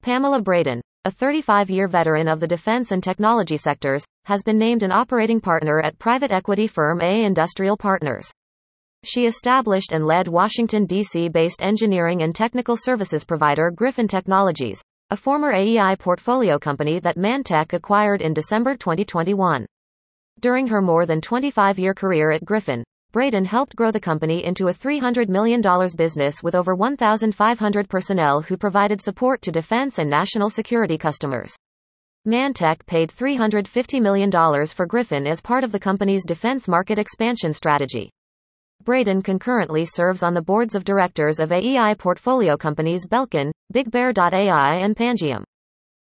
Pamela Braden, a 35-year veteran of the defense and technology sectors, has been named an operating partner at private equity firm A Industrial Partners. She established and led Washington, D.C.-based engineering and technical services provider Griffin Technologies, a former AEI portfolio company that ManTech acquired in December 2021. During her more than 25-year career at Griffin, Braden helped grow the company into a $300 million business with over 1,500 personnel who provided support to defense and national security customers. ManTech paid $350 million for Griffin as part of the company's defense market expansion strategy. Braden concurrently serves on the boards of directors of AEI portfolio companies Belkin, BigBear.ai and Pangiam.